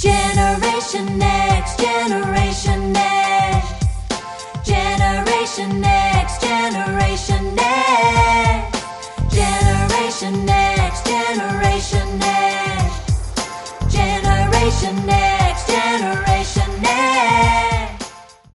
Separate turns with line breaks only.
Generation Next, Generation Next, Generation Next, Generation Next, Generation Next, Generation Next, Generation Next.